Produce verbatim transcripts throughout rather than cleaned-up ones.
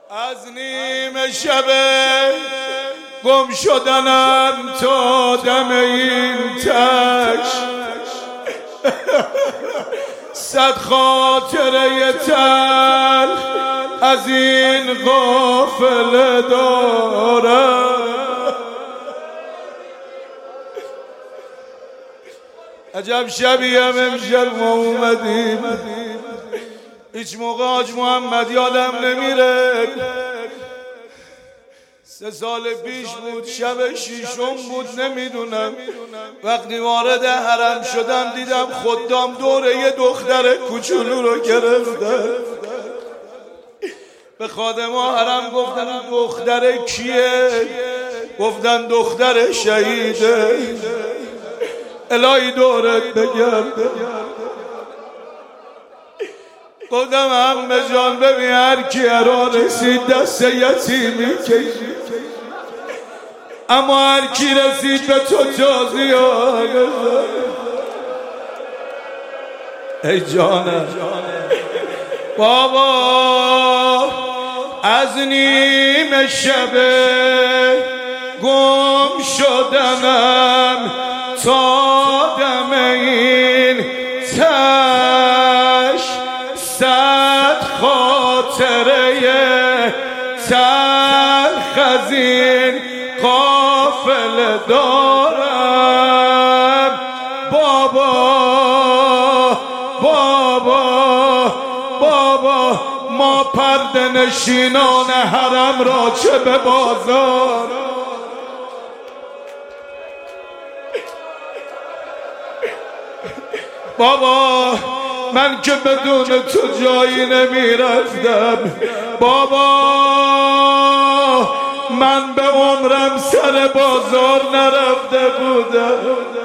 از نیمه شب گم شدنم تا دم این تش، صد خاطره تلخ از این قافله دارم. عجب شبی هم امشب ما اومدیم، هیچ موقع حاج محمد یادم نمیره. سه سال پیش بود، شب شیشم بود، نمیدونم. وقتی وارد حرم شدم دیدم خدام دوره یه دختر کوچولو رو گرفتن. به خادما حرم گفتن دختر کیه؟ گفتن دختر شهیده. الهی دورت بگم. گفتم عمه جان ببین هر کی را رسید دست یتیمی کشید، اما هر کی رسید به تو تازی آگذار. ای جانم بابا، از نیمه شب گم شدنم تا دم این تش، صد خاطره تلخ از این قافله دارم. بابا بابا بابا، ما پرده نشینان حرم را چه به بازار. بابا من که بدون تو جایی نمی رفتم. بابا من به عمرم سر بازار نرفته بودم.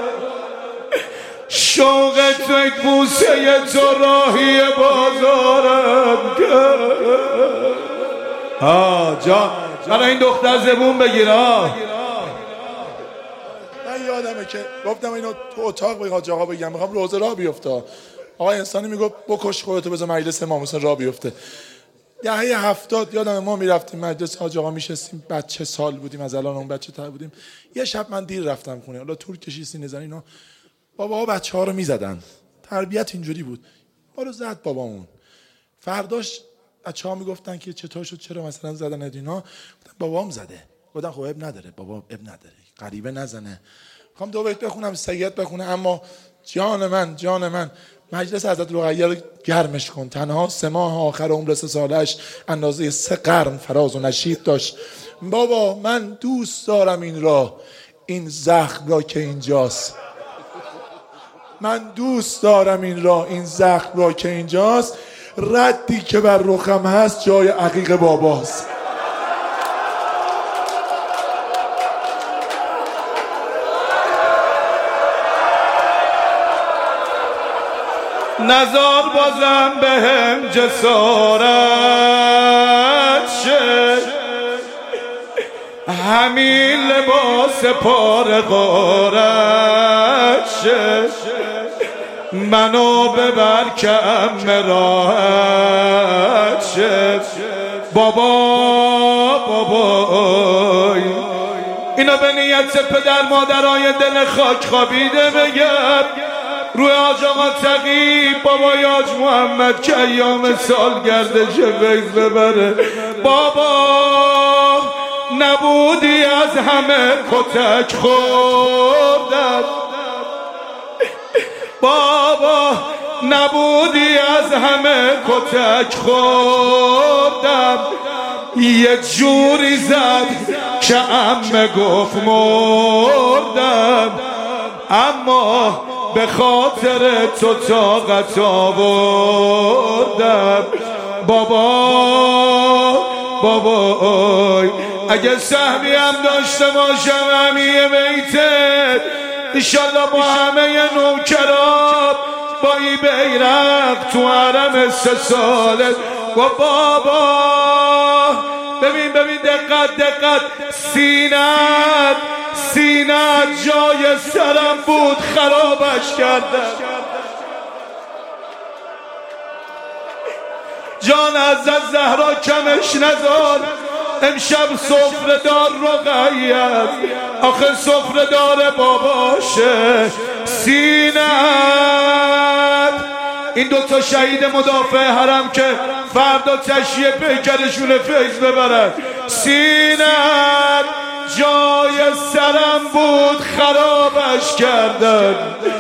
شوق تو یک بوسه تو راهی بازارم کرد. ها جان برای این دختر زبون بگیر. ها من یادمه که گفتم اینو تو اتاق به حاج آقا بگم، میخوام روزه راه بیفته. آقا انسانی میگفت بکش خودتو بذار مجلس امام حسین راه بیفته. دهه هفتاد یادم ما میرفتیم مجلس حاج آقا میشستیم، بچه سال بودیم، از الان اون بچه تر بودیم. یه شب من دیر رفتم خونه، حالا تور کشید سینه زنی اینا، باباها بچه ها رو میزدن. تربیت اینجوری بود، ما رو زد بابامون. فرداش بچه ها میگفتن که چطور شد، چرا مثلا زدن اینا؟ گفتم بابام زده. گفتم خب اب نداره بابا، اب نداره، غریبه نزنه. میخوام دو بیت بخونم سید بخونه، اما جان من جان من مجلس حضرت رقیه رو گرمش کن. تنها سه ماه آخر عمر سه سالش اندازه سه قرن فراز و نشیب داشت. بابا من دوست دارم این را، این زخم را که اینجاست. من دوست دارم این را، این زخم را که اینجاست. ردی که بر رخم هست جای عقیق باباست. نزار بازم به هم جسارت شد، همین لباس پاره غارت شد. منو ببر که ام راحت شد. بابا بابا اینا به نیت پدر مادرای دل خاک خوابیده بگم روی حاج آقا تقی بابای حاج محمد که ایام سالگردش فیض ببره. بابا نبودی از همه کتک خوردم. بابا نبودی از همه کتک خوردم. یه جوری زد که عمه گفت مردم، اما به خاطر تو طاقت آوردم. بابا بابا اگه سهمی هم داشته باشم همیه بیتت، انشالله با همه نوکرات با ای بیرق تو حرم سه ساله. و بابا ببین ببین دقت دقت، سینت سینت جای سرم بود خرابش کردم. جان از زهرا کمش نذار امشب سفره دار رقیت آخه سفره دار باباشه سینت. این دوتا شهید مدافع حرم که فردا تشییع پیکرشون فیض ببرن سینت جای سرم بود خرابش کردن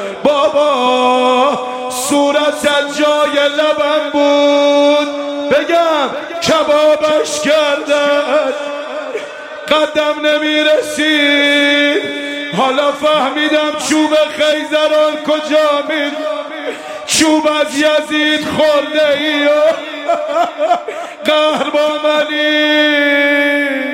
بابا صورتت جای لبم بود بگم کبابش کردن قدم نمیرسید حالا فهمیدم چوب خیزران کجا می چوب از یزید خورده ای و قهر با منی